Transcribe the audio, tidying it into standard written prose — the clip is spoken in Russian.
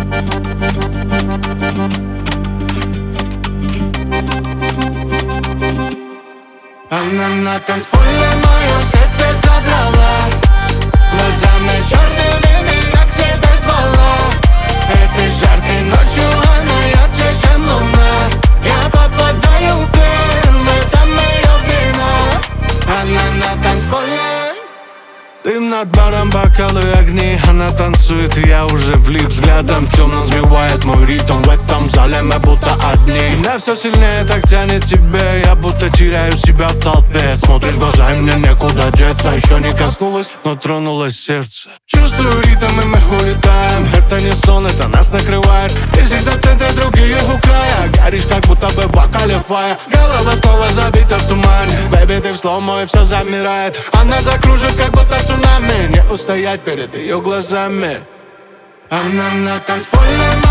Она на танцполе мое сердце забрала, глазами черными меня к себе звала. Этой жаркой ночью она ярче, чем луна. Я попадаю в плен, в этом ее вина. Она на танцполе. Дым над баром, бокалы, огни. Она танцует, и я уже влип. Взглядом темным сбивает мой ритм. В этом зале мы будто одни. Меня все сильнее так тянет тебе. Я будто теряю себя в толпе. Смотришь в глаза, и мне некуда деться. Еще не коснулась, но тронулось сердце. Чувствую ритм, и мы улетаем. Это не сон, это нас накрывает. Ты всегда в центре, другие у края. Горишь, как будто бы в бокале фая. Голова снова забита в тумане. Бэби, ты в слоумо, и все замирает. Она закружит, как будто цунами. Не устоять перед ее глазами. Она на танцполе.